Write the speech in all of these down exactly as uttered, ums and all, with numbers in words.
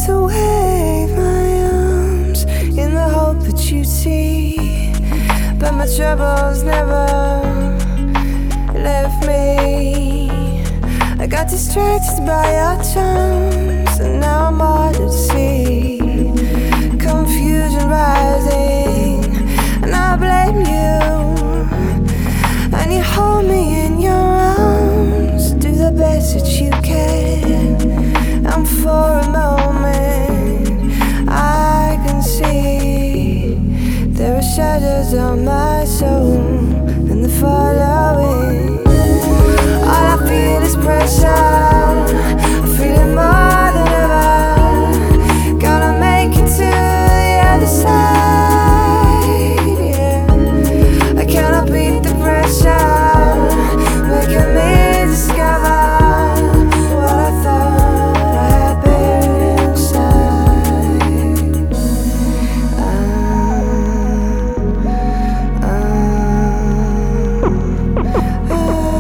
to wave my arms in the hope that you'd see, but my troubles never left me. I got distracted by your charms, and now I'm hard to see. Confusion rising, and I blame you. And you hold me in your arms, do the best that you can. And for a moment I can see there are shadows on my soul, and they're following. All I feel is pressure, I feel it more than ever. Gonna make it to the other side, yeah. I cannot beat the pressure, making me discover what I thought I had buried inside. uh,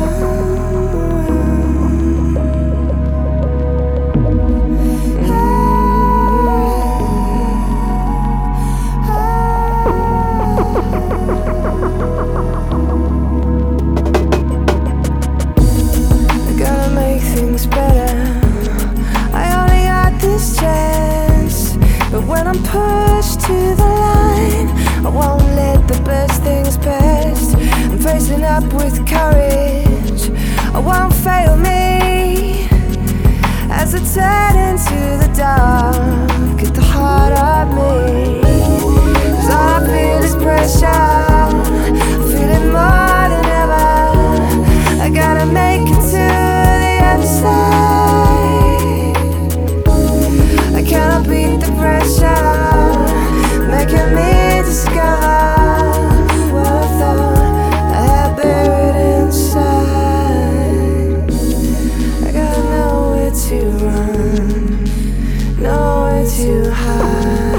Things better. I only got this chance, but when I'm pushed to the line, I won't let the best things pass. I'm facing up with courage, I won't fail me. As I turn into the dark at the heart of me, 'cause all I feel is pressure, I feel it more than ever. I gotta make it to side. I cannot beat the pressure, making me discover what I thought I had buried inside. I got nowhere to run, nowhere to hide.